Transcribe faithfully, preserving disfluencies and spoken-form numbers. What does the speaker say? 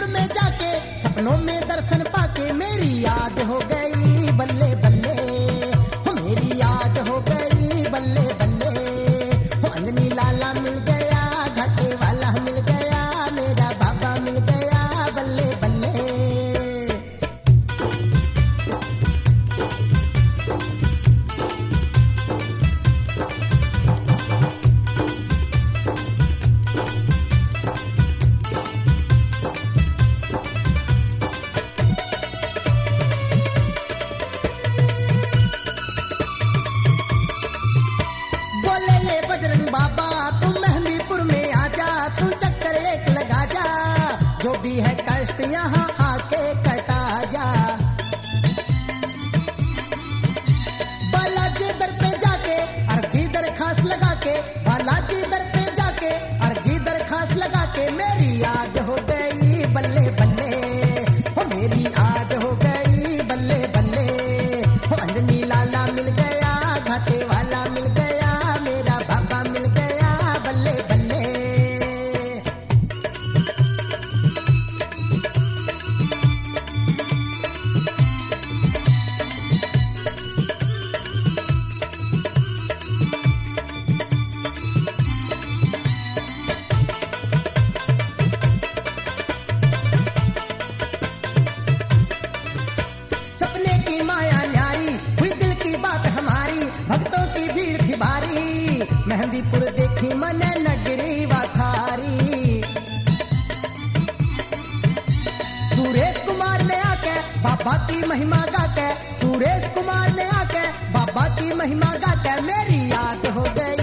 में जाके सपनों में दर्शन पाके मेरी याद हो गई बल्ले बल्ले, हो मेरी याद हो गई बल्ले बल्ले। हो अंजनी लाला मिल गया, घाटे वाला मिल गया, मेरा बाबा मिल गया बल्ले बल्ले। बोले ले बजरंग बाबा तू मेहंदीपुर में आजा, तू चक्कर एक लगा जा, जो भी है कष्ट यहाँ आके कटा जा। बालाजी दर पे जाके अर्जी दरखास्त लगा के, बालाजी दर पे जाके अर्जी दरखास्त लगा के मेरी याद हो गई बल्ले बल्ले, हो मेरी आज हो गई बल्ले बल्ले। हो अंजनी लाला मिल गया, घाटे वाला मिल गया, मेरा बाबा मिल गया बल्ले बल्ले। सपने की माया न्यारी हुई, दिल की बात हमारी, भक्तों की भीड़ थी भारी, मेहंदीपुर देखी मन नगरी वाथारी। सुरेश कुमार ने आके बाबा की महिमा गाके, सुरेश कुमार ने आके बाबा की महिमा गाके मेरी याद हो गई